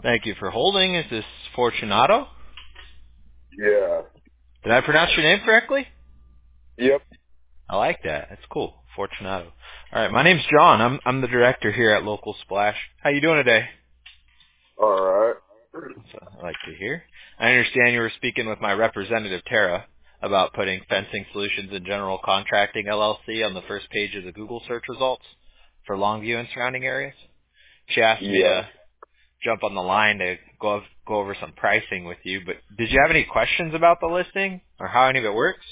Thank you for holding. Is this Fortunato? Yeah. Did I pronounce your name correctly? Yep. I like that. That's cool. Fortunato. All right, my name's John. I'm the director here at Local Splash. How you doing today? All right. That's what I like to hear. I understand you were speaking with my representative, Tara, about putting Fencing Solutions and General Contracting LLC on the first page of the Google search results for Longview and surrounding areas. She asked me Yeah. to jump on the line to go over some pricing with you, but did you have any questions about the listing or how any of it works?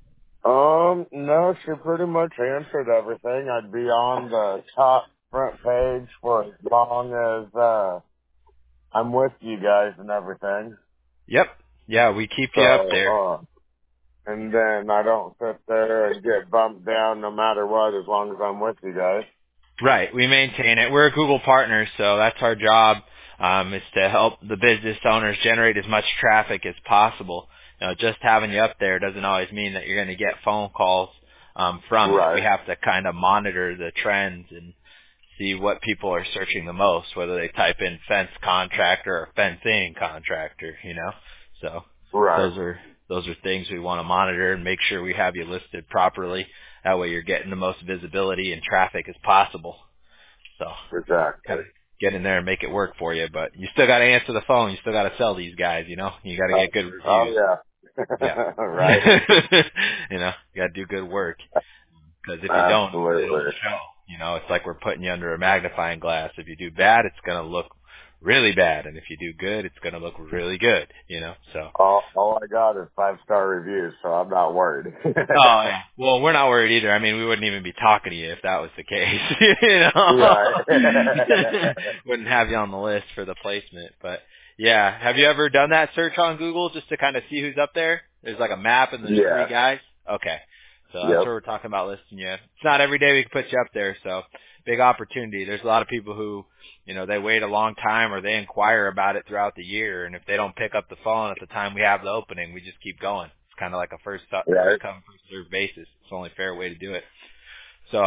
No, she pretty much answered everything. I'd be on the top front page for as long as I'm with you guys and everything. Yep. Yeah, we keep you up So, there. and then I don't sit there and get bumped down no matter what as long as I'm with you guys. Right. We maintain it. We're a Google partner, so that's our job, is to help the business owners generate as much traffic as possible. Just having you up there doesn't always mean that you're going to get phone calls from it. We Right. have to kind of monitor the trends and see what people are searching the most, whether they type in fence contractor or fencing contractor, So Right. those are things we want to monitor and make sure we have you listed properly. That way you're getting the most visibility and traffic as possible. So Exactly. kind of get in there and make it work for you, but you still got to answer the phone. You still got to sell these guys, You got to get good reviews. Oh, Yeah. yeah. Right. You got to do good work. Because if you don't, it'll Absolutely. show. It's like we're putting you under a magnifying glass. If you do bad, it's going to look really bad. And if you do good, it's going to look really good, So, All I got is 5-star reviews, so I'm not worried. oh, yeah. Well, we're not worried either. I mean, we wouldn't even be talking to you if that was the case, Right. Wouldn't have you on the list for the placement. But, yeah. Have you ever done that search on Google just to kind of see who's up there? There's like a map and there's three Yeah. guys. Okay. So that's what Yep. we're talking about listing you. It's not every day we can put you up there, so big opportunity. There's a lot of people who, they wait a long time or they inquire about it throughout the year, and if they don't pick up the phone at the time we have the opening, we just keep going. It's kind of like a first Right. come, first served basis. It's the only fair way to do it. So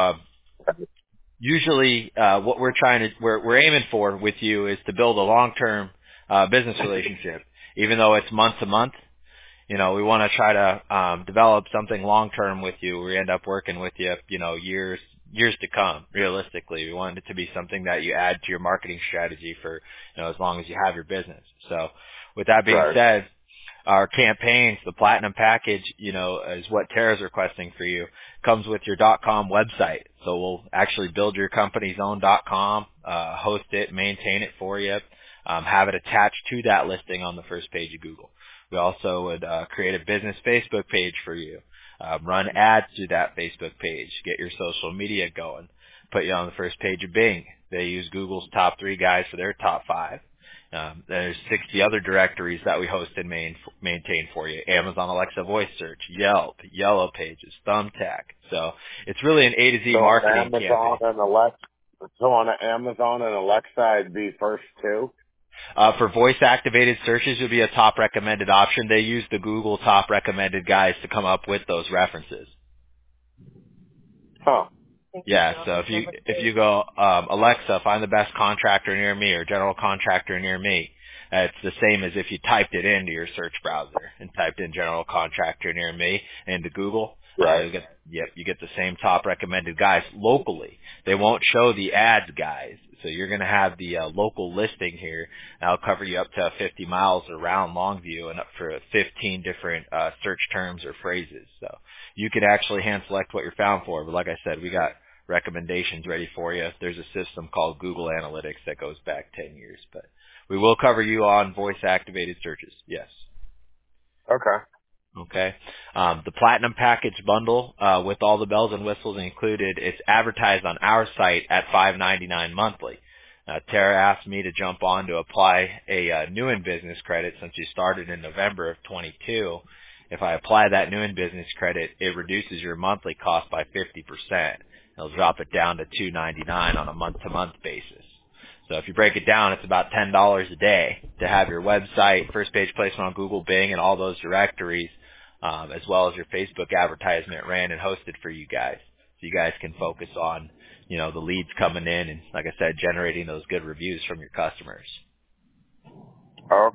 usually what we're aiming for with you is to build a long-term business relationship, even though it's month to month. We want to try to develop something long term with you. We end up working with you, years to come. Realistically, we want it to be something that you add to your marketing strategy for, as long as you have your business. So, with that being Right. said, our campaigns, the platinum package, is what Tara's requesting for you. Comes with your .com website. So we'll actually build your company's own .com, host it, maintain it for you, have it attached to that listing on the first page of Google. We also would create a business Facebook page for you, run ads to that Facebook page, get your social media going, put you on the first page of Bing. They use Google's top 3 guys for their top 5. There's 60 other directories that we host and maintain for you. Amazon Alexa voice search, Yelp, Yellow Pages, Thumbtack. So it's really an A to Z So marketing campaign. On Amazon and Alexa, I'd be first too. For voice activated searches, you'll be a top recommended option. They use the Google top recommended guys to come up with those references. Huh. Yeah, so if you go Alexa, find the best contractor near me or general contractor near me, it's the same as if you typed it into your search browser and typed in general contractor near me into Google. Right. You get the same top recommended guys locally. They won't show the ads guys, so you're going to have the local listing here. That'll cover you up to 50 miles around Longview and up for 15 different search terms or phrases. So you could actually hand select what you're found for. But like I said, we got recommendations ready for you. There's a system called Google Analytics that goes back 10 years, but we will cover you on voice activated searches. Yes. Okay. Okay. The platinum package bundle, with all the bells and whistles included, it's advertised on our site at $5.99 monthly. Tara asked me to jump on to apply a new in business credit since you started in November of 22. If I apply that new in business credit, it reduces your monthly cost by 50%. It'll drop it down to $2.99 on a month-to-month basis. So if you break it down, it's about $10 a day to have your website, first page placement on Google, Bing, and all those directories, as well as your Facebook advertisement ran and hosted for you guys. So you guys can focus on, the leads coming in and, like I said, generating those good reviews from your customers.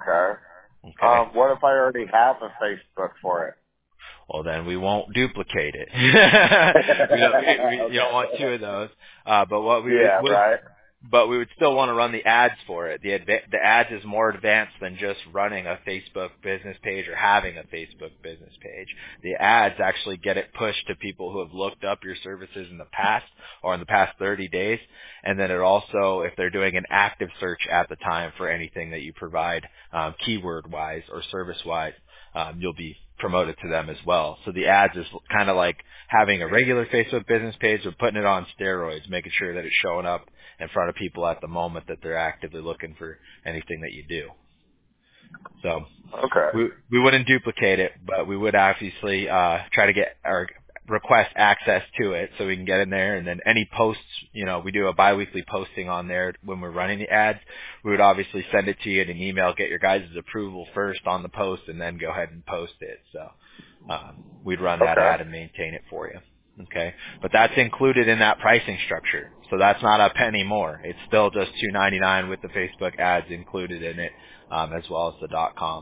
Okay. Okay. What if I already have a Facebook for it? Well, then we won't duplicate it. You don't want two of those. But what we Yeah, would right. but we would still want to run the ads for it. The ads is more advanced than just running a Facebook business page or having a Facebook business page. The ads actually get it pushed to people who have looked up your services in the past or in the past 30 days. And then it also, if they're doing an active search at the time for anything that you provide, keyword-wise or service-wise, you'll be promoted to them as well. So the ads is kind of like having a regular Facebook business page, but putting it on steroids, making sure that it's showing up in front of people at the moment that they're actively looking for anything that you do. So Okay. we wouldn't duplicate it, but we would obviously try to get or request access to it so we can get in there. And then any posts, we do a biweekly posting on there when we're running the ads. We would obviously send it to you in an email, get your guys' approval first on the post, and then go ahead and post it. So we'd run that Okay. ad and maintain it for you. Okay, but that's included in that pricing structure. So that's not a penny more. It's still just $2.99 with the Facebook ads included in it, as well as the .com.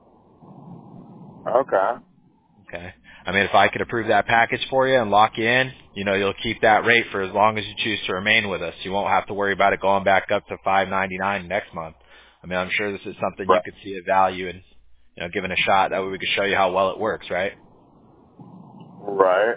Okay. Okay. I mean, if I could approve that package for you and lock you in, you'll keep that rate for as long as you choose to remain with us. You won't have to worry about it going back up to $5.99 next month. I mean, I'm sure this is something you Right. could see a value in, giving a shot. That way we could show you how well it works, right? Right.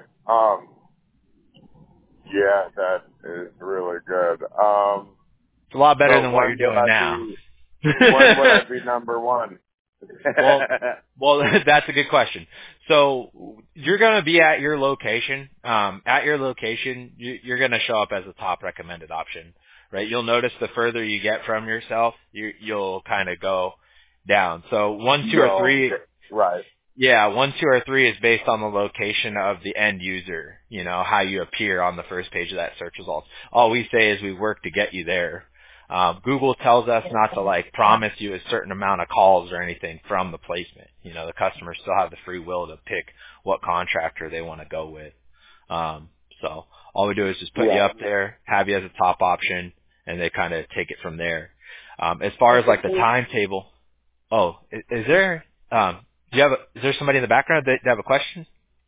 Yeah, that is really good. It's a lot better So than what you're doing now. when would I be number one? Well, that's a good question. So you're going to be at your location. At your location, you're going to show up as a top recommended option, right? You'll notice the further you get from yourself, you'll kind of go down. So 1, 2, or 3, Right. yeah, 1, 2, or 3 is based on the location of the end user. How you appear on the first page of that search results. All we say is we work to get you there. Google tells us not to promise you a certain amount of calls or anything from the placement. The customers still have the free will to pick what contractor they want to go with. So all we do is just put you up there, have you as a top option, and they kind of take it from there. As far as the timetable, is there is there somebody in the background that have a question?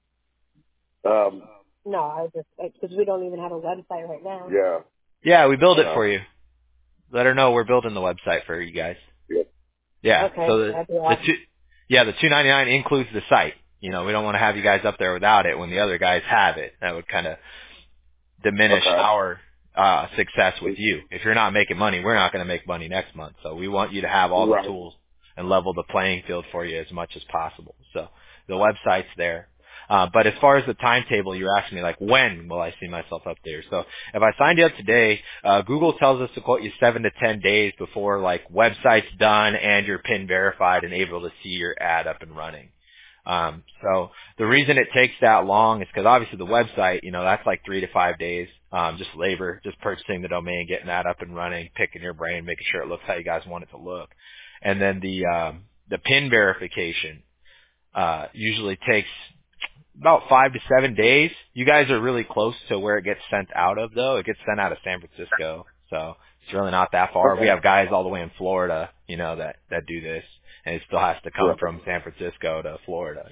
No, I just because we don't even have a website right now. Yeah. Yeah, we build it for you. Let her know we're building the website for you guys. Yep. Yeah. Okay. So the $2.99 includes the site. We don't want to have you guys up there without it when the other guys have it. That would kind of diminish our success with you. If you're not making money, we're not going to make money next month. So we want you to have all the tools and level the playing field for you as much as possible. So the website's there. But as far as the timetable, you're asking me when will I see myself up there? So if I signed you up today, Google tells us to quote you 7 to 10 days before website's done and you're PIN verified and able to see your ad up and running. So the reason it takes that long is because obviously the website, that's 3 to 5 days, just labor, just purchasing the domain, getting that up and running, picking your brain, making sure it looks how you guys want it to look. And then the PIN verification, usually takes about 5 to 7 days. You guys are really close to where it gets sent out of, though. It gets sent out of San Francisco, so it's really not that far. Okay. We have guys all the way in Florida, that do this, and it still has to come from San Francisco to Florida,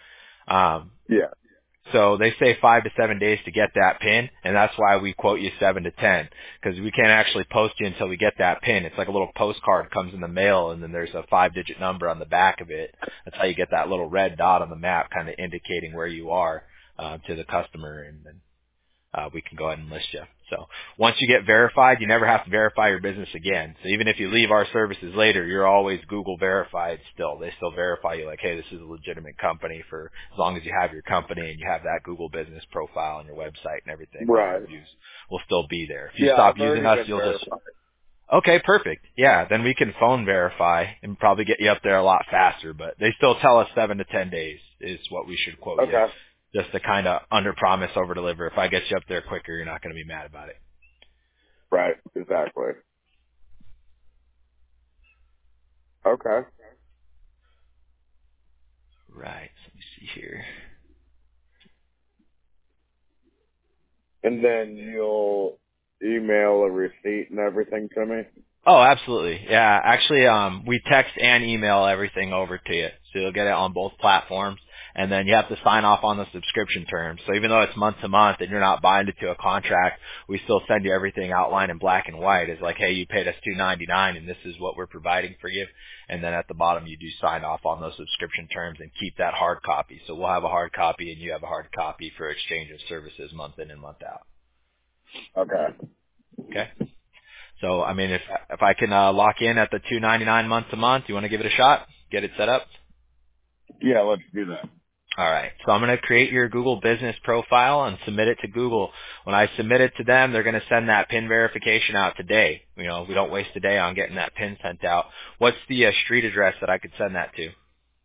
Yeah. So they say 5 to 7 days to get that pin, and that's why we quote you 7 to 10, because we can't actually post you until we get that pin. It's like a little postcard comes in the mail, and then there's a 5-digit number on the back of it. That's how you get that little red dot on the map, kind of indicating where you are to the customer, and then we can go ahead and list you. So once you get verified, you never have to verify your business again. So even if you leave our services later, you're always Google verified still. They still verify you hey, this is a legitimate company for as long as you have your company and you have that Google business profile on your website and everything. Right. Reviews will still be there. If you stop using us, you'll just... Okay, perfect. Yeah, then we can phone verify and probably get you up there a lot faster, but they still tell us 7 to 10 days is what we should quote you. Just to kind of under-promise, over-deliver. If I get you up there quicker, you're not going to be mad about it. Right, exactly. Okay. Right, so let me see here. And then you'll email a receipt and everything to me? Oh, absolutely. Yeah, actually, we text and email everything over to you, so you'll get it on both platforms. And then you have to sign off on the subscription terms. So even though it's month to month and you're not binded to a contract, we still send you everything outlined in black and white. It's like, hey, you paid us $2.99, and this is what we're providing for you. And then at the bottom, you do sign off on those subscription terms and keep that hard copy. So we'll have a hard copy, and you have a hard copy for exchange of services month in and month out. Okay. Okay. So, I mean, if I can lock in at the $2.99 month to month, you want to give it a shot? Get it set up? Yeah, let's do that. All right. So I'm going to create your Google business profile and submit it to Google. When I submit it to them, they're going to send that PIN verification out today. You know, we don't waste a day on getting that PIN sent out. What's the street address that I could send that to?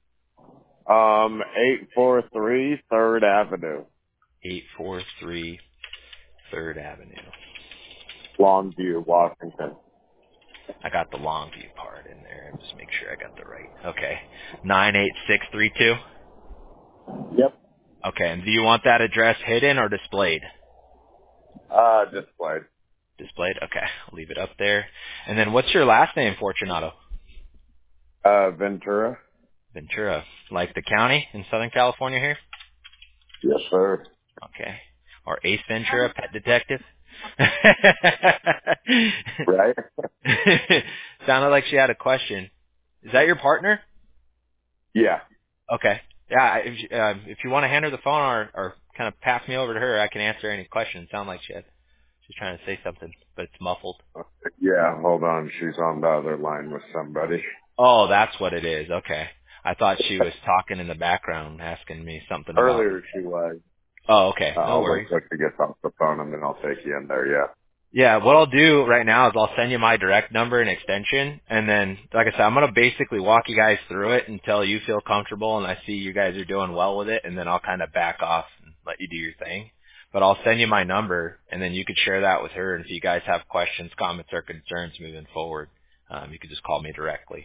843 3rd Avenue. 843 3rd Avenue. Longview, Washington. I got the Longview part in there. Just make sure I got the right. Okay. 98632. Yep. Okay. And do you want that address hidden or displayed? Displayed. Displayed? Okay. I'll leave it up there. And then what's your last name, Fortunato? Ventura. Ventura. Like the county in Southern California here? Yes, sir. Okay. Or Ace Ventura, pet detective? Right? Sounded like she had a question. Is that your partner? Yeah. Okay. Yeah, if you want to hand her the phone or kind of pass me over to her, I can answer any questions. Sound like she's trying to say something, but it's muffled. Yeah, hold on. She's on the other line with somebody. Oh, that's what it is. Okay. I thought she was talking in the background, asking me something about. Earlier she was. Oh, okay. No I'll worries. wait till she gets off the phone and then I'll take you in there, yeah. Yeah, what I'll do right now is I'll send you my direct number and extension, and then, like I said, I'm going to basically walk you guys through it until you feel comfortable and I see you guys are doing well with it, and then I'll kind of back off and let you do your thing. But I'll send you my number, and then you could share that with her, and if you guys have questions, comments, or concerns moving forward, you could just call me directly.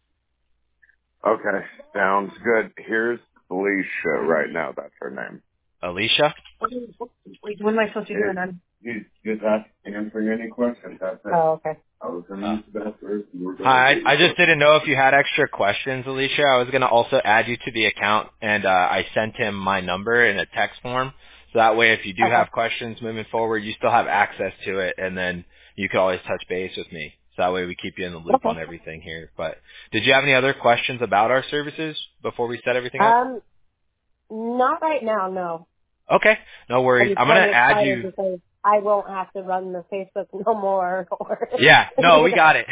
Okay, sounds good. Here's Felicia right now. That's her name. Alicia? What am I supposed to do then? He's just answering any questions. That's it. Oh, okay. I was going to use that first. Hi, I just didn't know if you had extra questions, Alicia. I was going to also add you to the account, and I sent him my number in a text form. So that way, if you do have questions moving forward, you still have access to it, and then you can always touch base with me. So that way we keep you in the loop on everything here. But did you have any other questions about our services before we set everything up? Not right now, no. Okay, no worries. I'm going to add you. Because I won't have to run the Facebook no more. Yeah, no, we got it.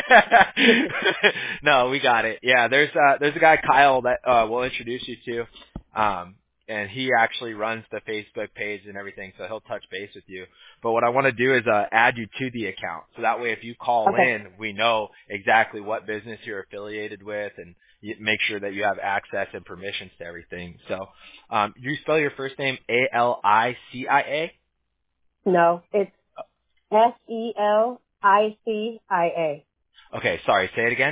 No, we got it. Yeah, there's a guy, Kyle, that we'll introduce you to. And he actually runs the Facebook page and everything, so he'll touch base with you. But what I want to do is add you to the account. So that way if you call in, we know exactly what business you're affiliated with and make sure that you have access and permissions to everything. So you spell your first name A-L-I-C-I-A? No, it's S-E-L-I-C-I-A. Okay, sorry, say it again.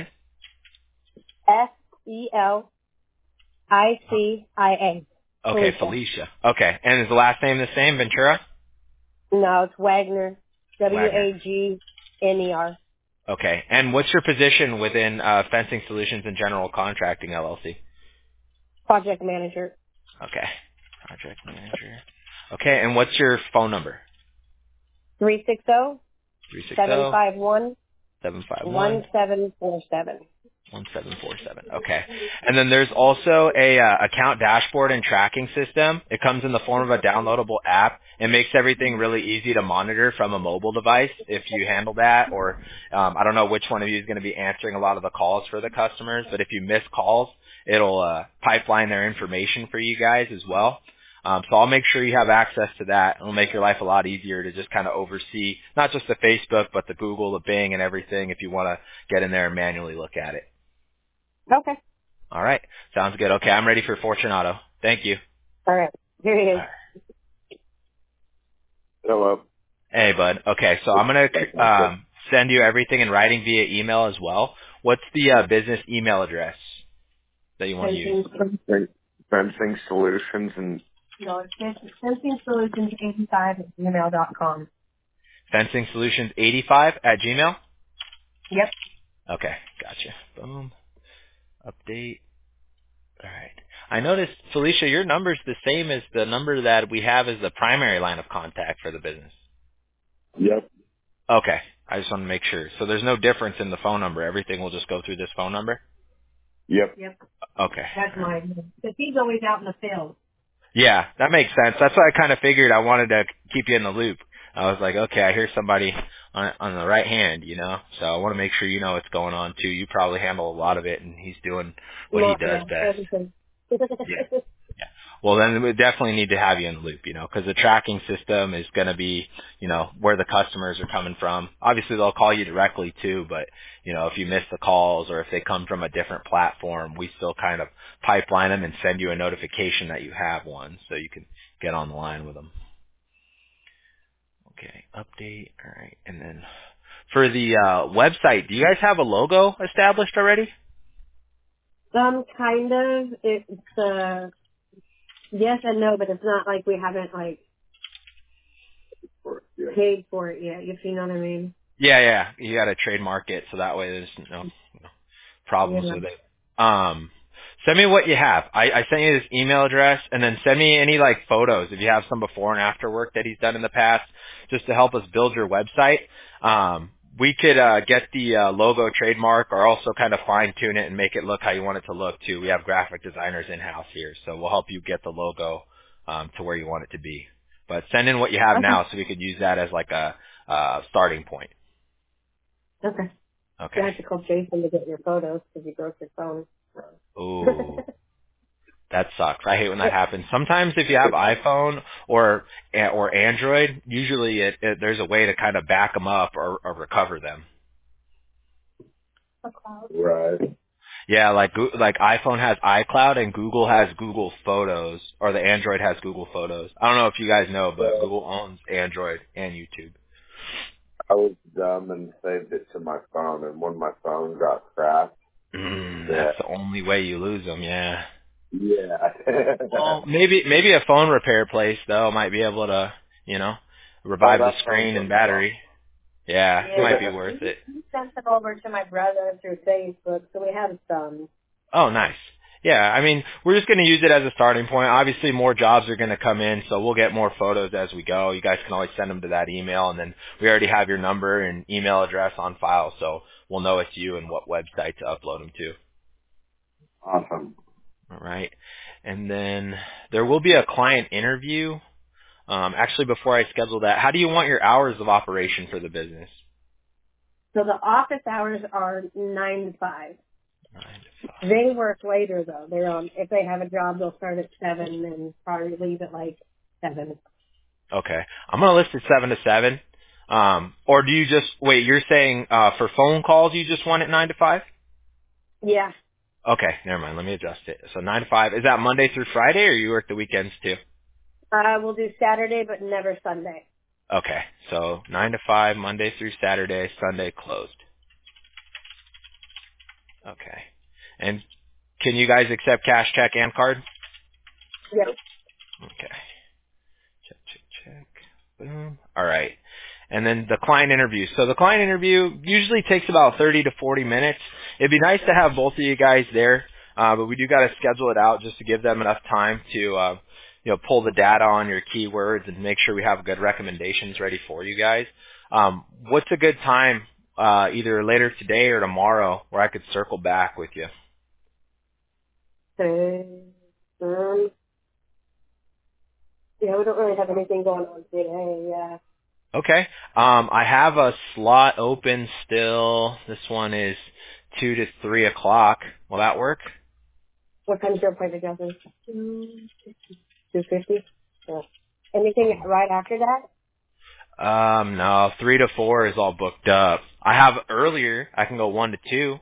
S-E-L-I-C-I-A. Okay, Felicia. Okay, and is the last name the same, Ventura? No, it's Wagner. W-A-G-N-E-R. Okay, and what's your position within Fencing Solutions and General Contracting, LLC? Project manager. Okay, project manager. Okay, and what's your phone number? 360 360 751 751 1747. 1747. Okay. And then there's also a account dashboard and tracking system. It comes in the form of a downloadable app. It makes everything really easy to monitor from a mobile device if you handle that, or I don't know which one of you is going to be answering a lot of the calls for the customers, but if you miss calls, it'll pipeline their information for you guys as well. So I'll make sure you have access to that. It'll make your life a lot easier to just kind of oversee not just the Facebook, but the Google, the Bing, and everything if you want to get in there and manually look at it. Okay. All right. Sounds good. Okay, I'm ready for Fortunato. Thank you. All right. Here he is. Hello. Hey, bud. Okay, so I'm going to send you everything in writing via email as well. What's the business email address that you want to use? Fencing Solutions and... No, it's fencingsolutions85@gmail.com. Fencing Solutions 85 at Gmail? Yep. Okay, gotcha. Boom. Update. All right. I noticed, Felicia, your number's the same as the number that we have as the primary line of contact for the business. Yep. Okay. I just want to make sure. So there's no difference in the phone number. Everything will just go through this phone number? Yep. Yep. Okay. That's mine. Because he's always out in the field. Yeah, that makes sense. That's why I kind of figured I wanted to keep you in the loop. I was like, okay, I hear somebody on the right hand, you know, so I want to make sure you know what's going on too. You probably handle a lot of it, and he's doing what he Well, does yeah, best. everything. Yeah. Yeah. Well, then we definitely need to have you in the loop, you know, because the tracking system is going to be, you know, where the customers are coming from. Obviously, they'll call you directly too, but, you know, if you miss the calls or if they come from a different platform, we still kind of pipeline them and send you a notification that you have one so you can get on the line with them. Okay, update. All right. And then for the website, do you guys have a logo established already? Kind of. It's yes and no, but it's not like we haven't like paid for it yet. If you know what I mean. Yeah, yeah. You got to trademark it so that way there's no problems Yeah. with it. Send me what you have. I sent you this email address, and then send me any like photos if you have some before and after work that he's done in the past, just to help us build your website. We could get the logo trademark, or also kind of fine tune it and make it look how you want it to look too. We have graphic designers in house here, so we'll help you get the logo to where you want it to be. But send in what you have Okay. now, so we could use that as like a starting point. Okay. You Okay. have to call Jason to get your photos because you broke your phone. Ooh. That sucks. I hate when that happens. Sometimes if you have iPhone or Android, usually there's a way to kind of back them up or recover them. Right. Yeah, like iPhone has iCloud and Google has Google Photos, or the Android has Google Photos. I don't know if you guys know, but Google owns Android and YouTube. I was dumb and saved it to my phone, and when my phone got cracked, That's the only way you lose them. Yeah. yeah. Well, maybe a phone repair place though might be able to, you know, Oh, revive the that sounds screen and like battery. Yeah, it might be Yeah. worth it. He sent them over to my brother through Facebook, so we have some. Oh, nice. Yeah, I mean, we're just going to use it as a starting point. Obviously, more jobs are going to come in, so we'll get more photos as we go. You guys can always send them to that email, and then we already have your number and email address on file, so we'll know it's you and what website to upload them to. Awesome. All right. And then there will be a client interview. Actually, before I schedule that, how do you want your hours of operation for the business? So the office hours are 9 to 5. 9 to 5. They work later though. They're if they have a job, they'll start at 7 and probably leave at like 7. Okay. I'm going to list it 7 to 7. Or do you just, wait, you're saying for phone calls you just want it 9 to 5? Yeah. Okay, never mind. Let me adjust it. So 9 to 5. Is that Monday through Friday, or you work the weekends too? We'll do Saturday, but never Sunday. Okay, so 9 to 5, Monday through Saturday, Sunday closed. Okay. And can you guys accept cash, check, and card? Yep. Okay. Check, check, check. Boom. All right. And then the client interview. So the client interview usually takes about 30 to 40 minutes. It'd be nice to have both of you guys there, but we do got to schedule it out just to give them enough time to, pull the data on your keywords and make sure we have good recommendations ready for you guys. What's a good time, either later today or tomorrow, where I could circle back with you? Yeah, we don't really have anything going on today. Yeah. Okay. I have a slot open still. This one is 2 to 3 o'clock. Will that work? What time's your appointment, Justin? 2:50. Yeah. Anything right after that? No, 3 to 4 is all booked up. I have earlier. I can go 1 to 2.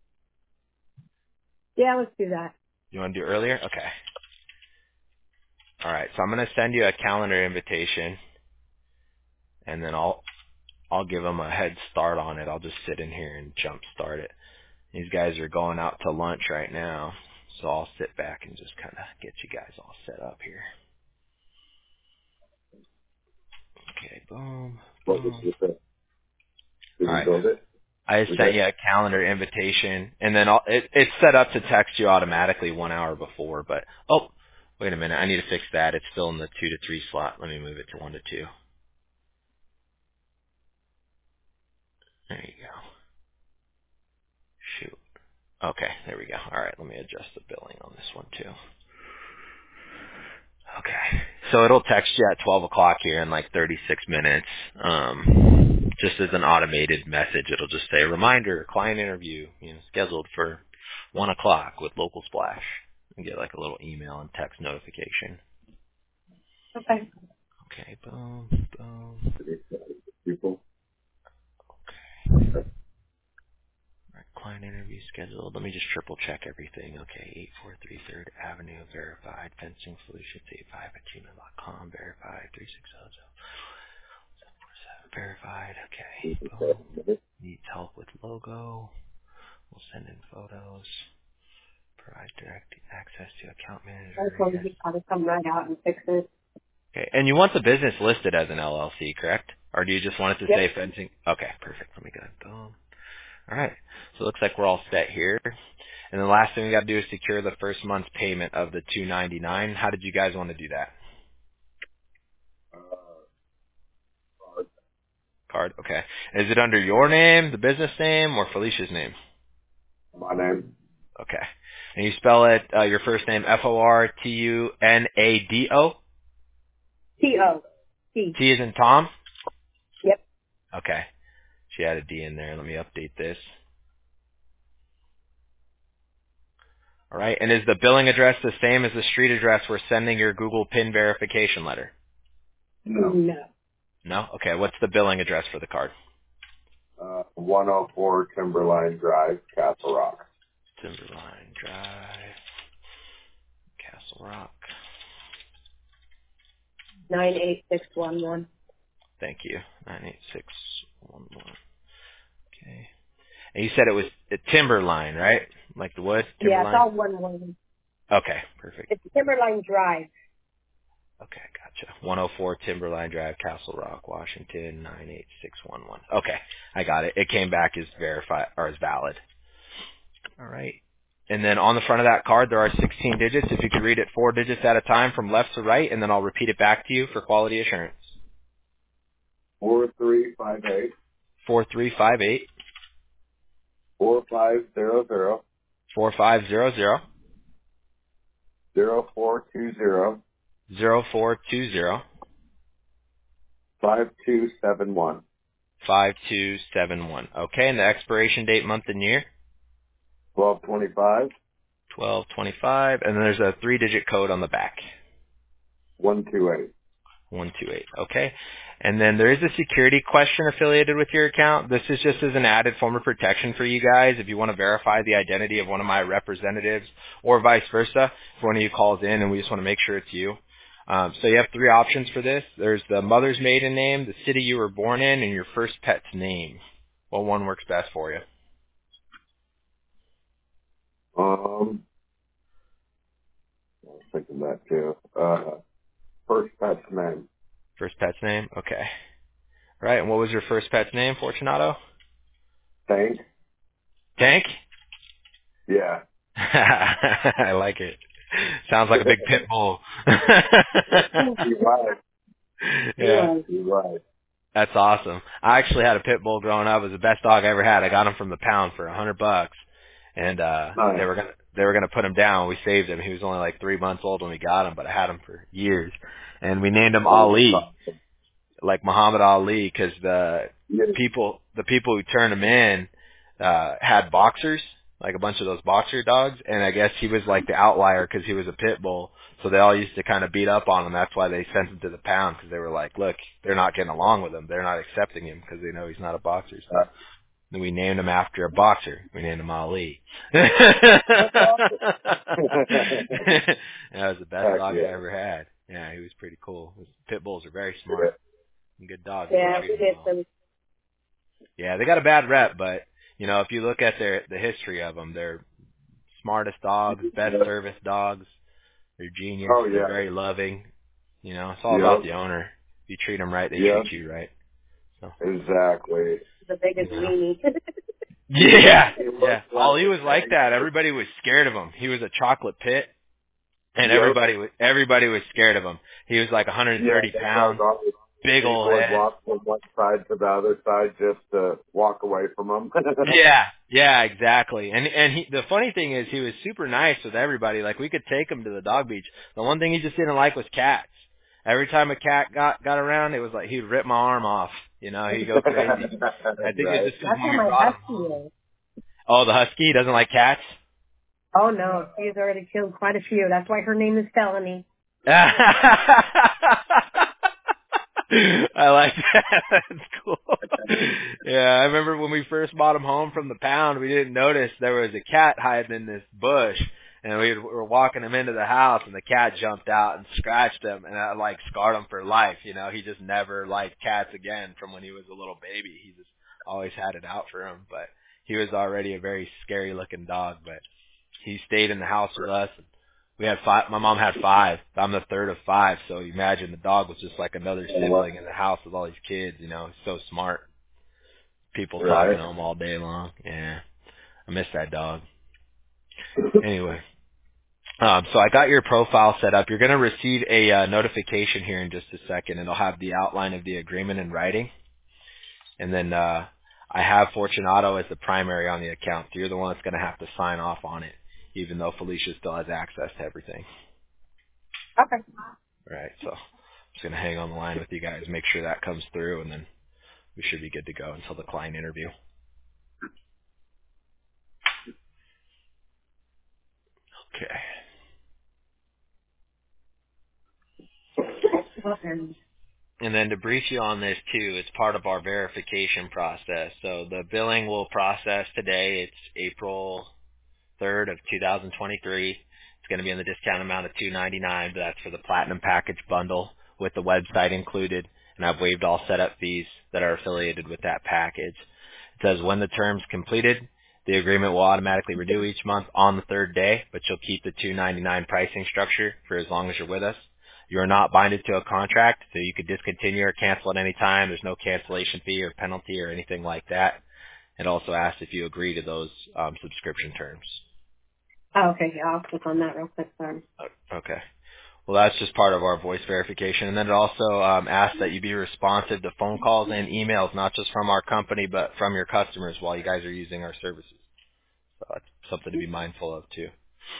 Yeah, let's do that. You want to do earlier? Okay. All right. So I'm going to send you a calendar invitation, and then I'll give them a head start on it. I'll just sit in here and jump start it. These guys are going out to lunch right now, so I'll sit back and just kind of get you guys all set up here. Okay, boom, What was boom. the thing? Did All you right. build it? I just sent you a calendar invitation, and then it's set up to text you automatically 1 hour before. But wait a minute, I need to fix that. It's still in the 2 to 3 slot. Let me move it to 1 to 2. There you go. Shoot. Okay, there we go. All right, let me adjust the billing on this one too. Okay, so it'll text you at 12 o'clock here in like 36 minutes. Just as an automated message, it'll just say, reminder, client interview, scheduled for 1 o'clock with Local Splash. And get like a little email and text notification. Okay. Okay, boom, boom. People. Okay. All right, client interview scheduled. Let me just triple check everything. Okay, 843 3rd Avenue, verified. Fencing Solutions 85@gmail.com, verified. 3600. Verified. Okay. Boom. Needs help with logo. We'll send in photos. Provide direct access to account manager. I told you to come right out and fix it. Okay. And you want the business listed as an LLC, correct? Or do you just want it to Yep. say fencing? Okay, perfect. Let me go. Boom. All right. So it looks like we're all set here. And the last thing we got to do is secure the first month's payment of the $299. How did you guys want to do that? Card. Okay. Is it under your name, the business name, or Felicia's name? My name. Okay. And you spell it, your first name, Fortunado? T-O. T. T is in Tom? Yep. Okay. She had a D in there. Let me update this. All right. And is the billing address the same as the street address we're sending your Google PIN verification letter? No. No. No? Okay. What's the billing address for the card? 104 Timberline Drive, Castle Rock. Timberline Drive, Castle Rock. 98611. Thank you. 98611. Okay. And you said it was a Timberline, right? Like the wood? Yeah, it's Timberline? all one word. Okay. Perfect. It's Timberline Drive. Okay, gotcha. 104 Timberline Drive, Castle Rock, Washington, 98611. Okay, I got it. It came back as verified or as valid. All right. And then on the front of that card, there are 16 digits. If you could read it 4 digits at a time from left to right, and then I'll repeat it back to you for quality assurance. 4358 4358 4500 4500 0420 0420 5271. 5271. Okay, and the expiration date, month, and year? 1225 1225. And then there's a 3-digit code on the back. 128. 128. Okay. And then there is a security question affiliated with your account. This is just as an added form of protection for you guys if you want to verify the identity of one of my representatives or vice versa. If one of you calls in and we just want to make sure it's you. So you have 3 options for this. There's the mother's maiden name, the city you were born in, and your first pet's name. What one works best for you? I was thinking that too. First pet's name. First pet's name? Okay. Right. And what was your first pet's name, Fortunato? Tank? Tank? Yeah. I like it. Sounds like a big pit bull. You're right. Yeah. You're right. That's awesome. I actually had a pit bull growing up. It was the best dog I ever had. I got him from the pound for $100, and Nice. they were gonna put him down. We saved him. He was only like 3 months old when we got him, but I had him for years, and we named him Ali, like Muhammad Ali, because the people who turned him in had boxers, like a bunch of those boxer dogs, and I guess he was like the outlier because he was a pit bull. So they all used to kind of beat up on him. That's why they sent him to the pound, because they were like, look, they're not getting along with him. They're not accepting him because they know he's not a boxer. So then we named him after a boxer. We named him Ali. That was the best dog I ever had. Yeah, he was pretty cool. Pit bulls are very smart and good dogs. Yeah, we did some. Yeah, they got a bad rep, but if you look at the history of them, they're smartest dogs, best service dogs. They're genius. Oh, yeah. They're very loving. It's all about the owner. If you treat them right, they treat you right. So Exactly. The biggest weenie. Yeah, yeah. Ollie was like that. Everybody was scared of him. He was a chocolate pit, and everybody was scared of him. He was like 130 pounds, big old head. Walk from one side to the other side just to walk away from him. Yeah, exactly. And the funny thing is, he was super nice with everybody. Like, we could take him to the dog beach. The one thing he just didn't like was cats. Every time a cat got around, it was like he'd rip my arm off. You know, he'd go crazy. I think it's just That's how my husky is. Oh, the husky, he doesn't like cats? Oh no, she's already killed quite a few. That's why her name is Felony. I like that. That's cool. Yeah, I remember when we first bought him home from the pound, we didn't notice there was a cat hiding in this bush, and we were walking him into the house, and the cat jumped out and scratched him, and that like scarred him for life. You know, he just never liked cats again from when he was a little baby. He just always had it out for him, but he was already a very scary looking dog, but he stayed in the house with us. We had 5. My mom had 5. I'm the third of 5. So you imagine the dog was just like another sibling in the house with all these kids. You know, he's so smart. People talking to him all day long. Yeah, I miss that dog. Anyway, so I got your profile set up. You're going to receive a notification here in just a second. It'll have the outline of the agreement in writing, and then I have Fortunato as the primary on the account. So you're the one that's going to have to sign off on it, even though Felicia still has access to everything. Okay. All right, so I'm just going to hang on the line with you guys, make sure that comes through, and then we should be good to go until the client interview. Okay. And then to brief you on this too, it's part of our verification process. So the billing will process today. It's April 3rd of 2023. It's going to be in the discount amount of $299, but that's for the Platinum Package bundle with the website included. And I've waived all setup fees that are affiliated with that package. It says when the term's completed, the agreement will automatically renew each month on the 3rd day, but you'll keep the $299 pricing structure for as long as you're with us. You're not binded to a contract, so you could discontinue or cancel at any time. There's no cancellation fee or penalty or anything like that. It also asks if you agree to those subscription terms. Oh, okay. Yeah, I'll click on that real quick. Sorry. Okay. Well, that's just part of our voice verification. And then it also asks that you be responsive to phone calls and emails, not just from our company, but from your customers while you guys are using our services. So that's something to be mindful of, too.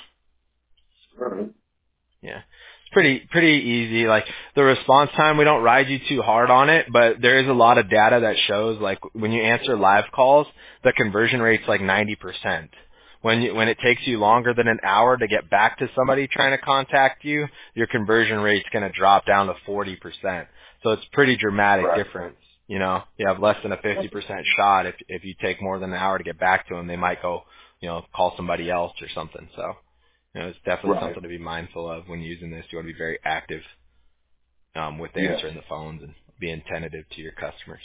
Yeah. It's pretty easy. Like, the response time, we don't ride you too hard on it, but there is a lot of data that shows, like, when you answer live calls, the conversion rate's like 90%. When it takes you longer than an hour to get back to somebody trying to contact you, your conversion rate's going to drop down to 40%. So it's pretty dramatic difference. You know, you have less than a 50% shot. If you take more than an hour to get back to them, they might go, call somebody else or something. So, it's definitely something to be mindful of when using this. You want to be very active with answering the phones and being tentative to your customers.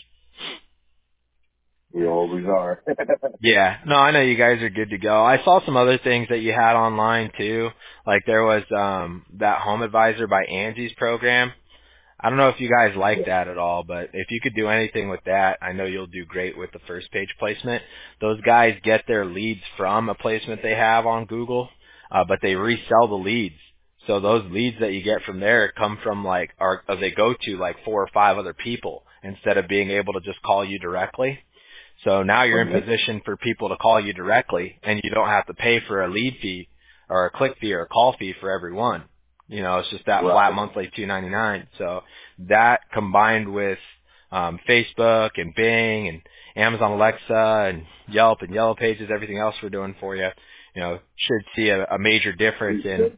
We always are. Yeah. No, I know you guys are good to go. I saw some other things that you had online too. Like there was that Home Advisor by Angie's program. I don't know if you guys like that at all, but if you could do anything with that, I know you'll do great with the first page placement. Those guys get their leads from a placement they have on Google, but they resell the leads. So those leads that you get from there come from they go to like 4 or 5 other people instead of being able to just call you directly. So now you're in position for people to call you directly, and you don't have to pay for a lead fee or a click fee or a call fee for every one. It's just that flat monthly $299. So that combined with Facebook and Bing and Amazon Alexa and Yelp and Yellow Pages, everything else we're doing for you, should see a major difference in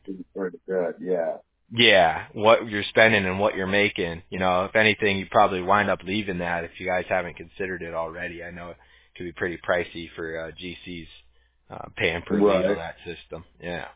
what you're spending and what you're making. If anything, you probably wind up leaving that if you guys haven't considered it already. I know it could be pretty pricey for GCs paying per lead on that system. Yeah.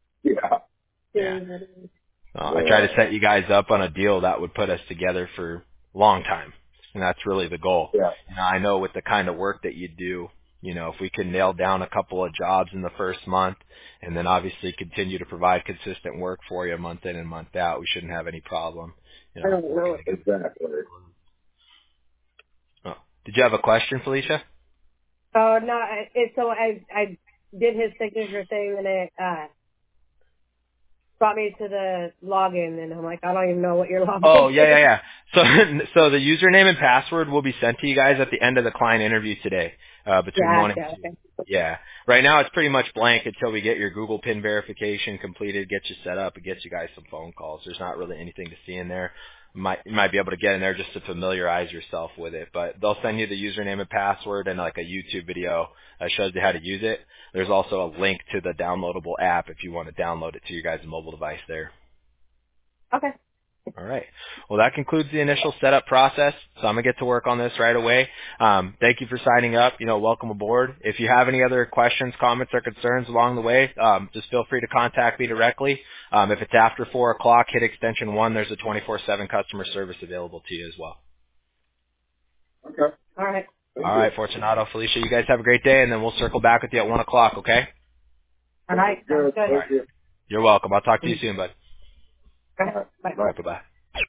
I try to set you guys up on a deal that would put us together for a long time, and that's really the goal. I know with the kind of work that you do, if we can nail down a couple of jobs in the first month and then obviously continue to provide consistent work for you month in and month out, we shouldn't have any problem. I don't know. Exactly. Oh. Did you have a question, Felicia? Oh no, so I did his signature thing and it brought me to the login and I'm like, I don't even know what your login Oh, is. yeah. So the username and password will be sent to you guys at the end of the client interview today, between 1 and Gotcha. 2. Okay. Yeah. Right now it's pretty much blank until we get your Google PIN verification completed, get you set up, and get you guys some phone calls. There's not really anything to see in there. You might be able to get in there just to familiarize yourself with it, but they'll send you the username and password and like a YouTube video that shows you how to use it. There's also a link to the downloadable app if you want to download it to your guys' mobile device there. Okay. All right. Well, that concludes the initial setup process. So I'm going to get to work on this right away. Thank you for signing up. Welcome aboard. If you have any other questions, comments, or concerns along the way, just feel free to contact me directly. If it's after 4 o'clock, hit extension 1. There's a 24/7 customer service available to you as well. Okay. All right. All right, Fortunato, Felicia, you guys have a great day, and then we'll circle back with you at 1 o'clock, okay? All right. Sounds Good. good. Thank you. You're welcome. I'll talk to you soon, bud. All right. Bye. All right, bye-bye.